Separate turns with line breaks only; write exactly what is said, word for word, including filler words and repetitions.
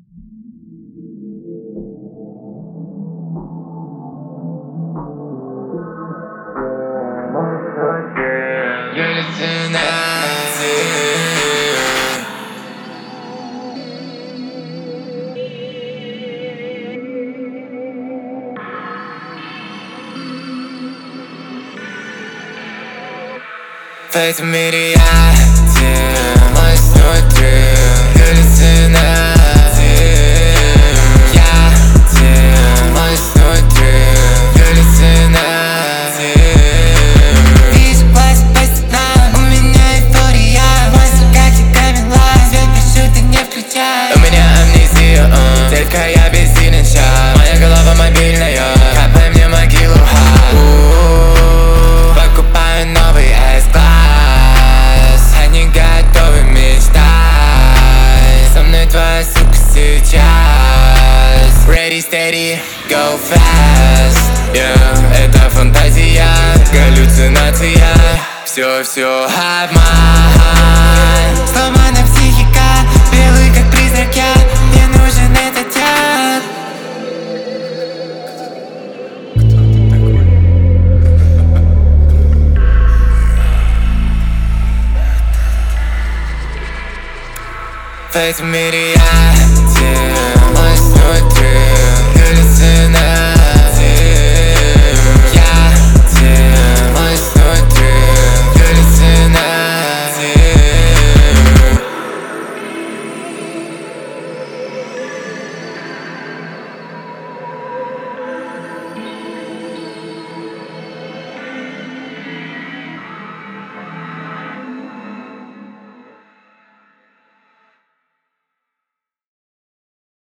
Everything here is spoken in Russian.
В этом мире я один, мой внутри галлюцинации. Я один, мой внутри галлюцинации. Вижу глаз по стенам, у меня эйфория. Мысли как и камела, свет пишу, ты не включай. У меня амнезия, uh. Детка, я бессилен сейчас. Моя голова мобильная, капай мне могилу, ха. uh. Покупаю новый S-класс. Они готовы мечтать. Со мной твоя сука сейчас. Ready, steady, go fast. Yeah, это фантазия, галлюцинация. Все, все обман. Сломана психика, белый как призрак я. Мне нужен этот яд. В этом мире я один.